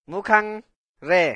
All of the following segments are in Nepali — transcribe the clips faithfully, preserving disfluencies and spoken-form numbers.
मुखांग रे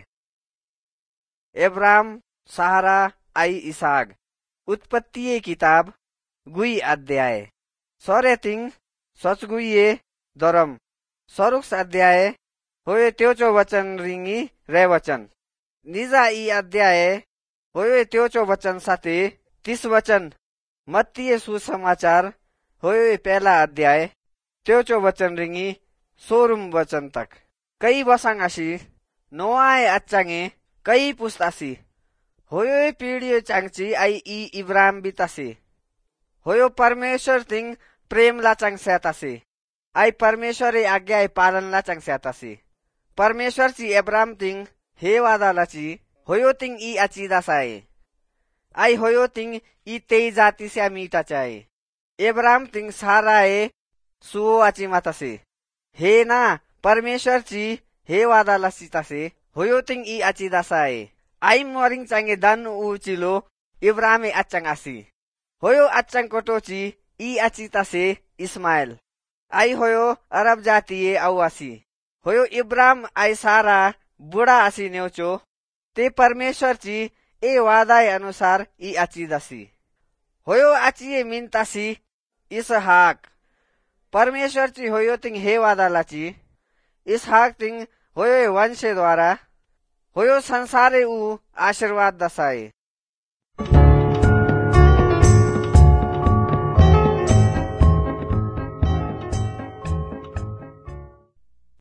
एब्राम सहारा आई इसाक उत्पत्ति किताब गुई अध्याय सरेतिंग सचगुइए दरम सरुक्स अध्याय होय त्योचो वचन रिंगी रे वचन निजा ई अध्याय होय त्योचो वचन साथे तीस वचन मत्तीय सुसमाचार होय पहला अध्याय त्योचो वचन रिंगी सोरुम वचन तक कई बसांग आशी नोआए अच्छांगे कई पुस्तासी होयो पीढ़ियो चांगची आई ई इब्राहिम बितासी होयो परमेश्वर तिंग प्रेम लाचांग सेतासी आई परमेश्वर ए आज्ञा पालन लाचांग सेतासी परमेश्वर ची इब्राहिम तिंग हे वादा लाची होयो तिंग ई अचीदा साए आई होयो तिंग ई तेई जाति से मीता चाहे इब्राहिम तिंग सारा ए सुओ अची मातासी हे ना परमेश्वर ची हे वादा लासीतासे होयो तिंग ई अचीदा साए आई मोरिंग चांगे दान उचिलो इब्राहिम ए अच्छंग आसी होयो अच्छंग कोटोची ई अचीतासे इस्माइल आई होयो अरब जातीय आवासी होयो इब्राहिम आई सारा बुढ़ा आसी नेवचो ते परमेश्वर ची ए वादाय अनुसार ई अचीदासी होयो अचिए मिनतासी इसहाक परमेश्वर ची होयो तिंग हे वादा लाची इसहाक तिंग होयो वंश द्वारा होयो संसारे उ आशीर्वाद दसाए